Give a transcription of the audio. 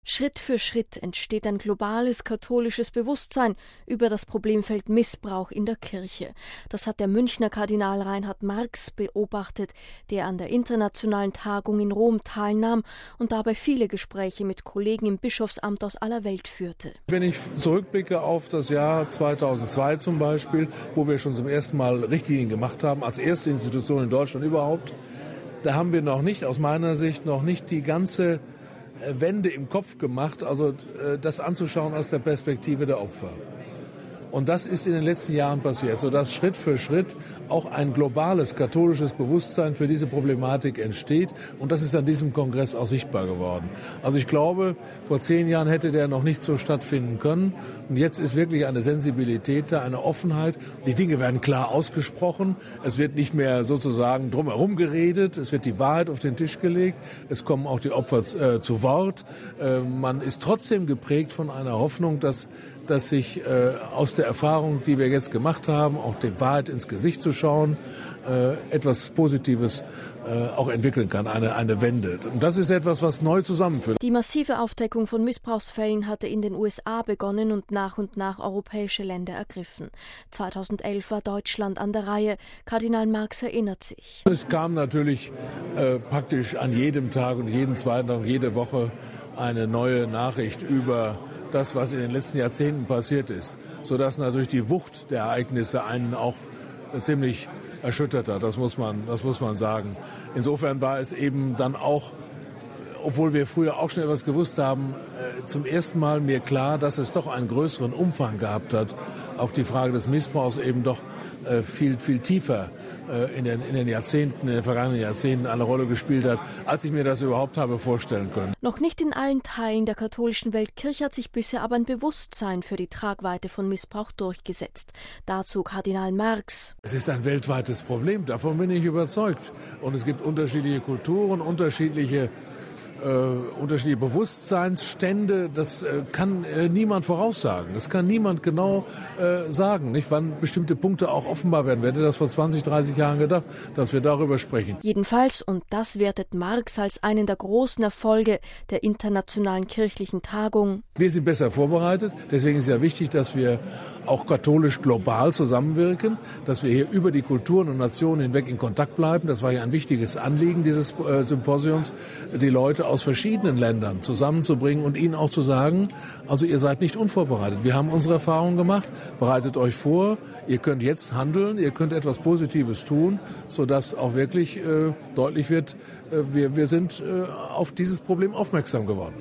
Schritt für Schritt entsteht ein globales katholisches Bewusstsein über das Problemfeld Missbrauch in der Kirche. Das hat der Münchner Kardinal Reinhard Marx beobachtet, der an der internationalen Tagung in Rom teilnahm und dabei viele Gespräche mit Kollegen im Bischofsamt aus aller Welt führte. Wenn ich zurückblicke auf das Jahr 2002 zum Beispiel, wo wir schon zum ersten Mal Richtlinien gemacht haben, als erste Institution in Deutschland überhaupt, da haben wir aus meiner Sicht noch nicht die ganze Wende im Kopf gemacht, also das anzuschauen aus der Perspektive der Opfer. Und das ist in den letzten Jahren passiert, sodass Schritt für Schritt auch ein globales katholisches Bewusstsein für diese Problematik entsteht. Und das ist an diesem Kongress auch sichtbar geworden. Also ich glaube, vor 10 Jahren hätte der noch nicht so stattfinden können. Und jetzt ist wirklich eine Sensibilität da, eine Offenheit. Die Dinge werden klar ausgesprochen. Es wird nicht mehr sozusagen drumherum geredet. Es wird die Wahrheit auf den Tisch gelegt. Es kommen auch die Opfer zu Wort. Man ist trotzdem geprägt von einer Hoffnung, dass sich aus der Erfahrung, die wir jetzt gemacht haben, auch der Wahrheit ins Gesicht zu schauen, etwas Positives auch entwickeln kann, eine Wende. Und das ist etwas, was neu zusammenführt. Die massive Aufdeckung von Missbrauchsfällen hatte in den USA begonnen und nach europäische Länder ergriffen. 2011 war Deutschland an der Reihe. Kardinal Marx erinnert sich. Es kam natürlich praktisch an jedem Tag und jeden zweiten Tag, jede Woche eine neue Nachricht über das, was in den letzten Jahrzehnten passiert ist, sodass natürlich die Wucht der Ereignisse einen auch ziemlich erschüttert hat, das muss man sagen. Insofern war es eben dann auch, obwohl wir früher auch schon etwas gewusst haben, zum ersten Mal mir klar, dass es doch einen größeren Umfang gehabt hat, auch die Frage des Missbrauchs eben doch viel tiefer in den vergangenen Jahrzehnten eine Rolle gespielt hat, als ich mir das überhaupt habe vorstellen können. Noch nicht in allen Teilen der katholischen Weltkirche hat sich bisher aber ein Bewusstsein für die Tragweite von Missbrauch durchgesetzt. Dazu Kardinal Marx. Es ist ein weltweites Problem, davon bin ich überzeugt. Und es gibt unterschiedliche Kulturen, unterschiedliche Bewusstseinsstände, das kann niemand voraussagen. Das kann niemand genau sagen, nicht, wann bestimmte Punkte auch offenbar werden. Wer hätte das vor 20, 30 Jahren gedacht, dass wir darüber sprechen? Jedenfalls, und das wertet Marx als einen der großen Erfolge der internationalen kirchlichen Tagung. Wir sind besser vorbereitet, deswegen ist ja wichtig, dass wir auch katholisch global zusammenwirken, dass wir hier über die Kulturen und Nationen hinweg in Kontakt bleiben. Das war ja ein wichtiges Anliegen dieses Symposiums, die Leute aus verschiedenen Ländern zusammenzubringen und ihnen auch zu sagen, also ihr seid nicht unvorbereitet. Wir haben unsere Erfahrungen gemacht, bereitet euch vor, ihr könnt jetzt handeln, ihr könnt etwas Positives tun, sodass auch wirklich deutlich wird, wir sind auf dieses Problem aufmerksam geworden.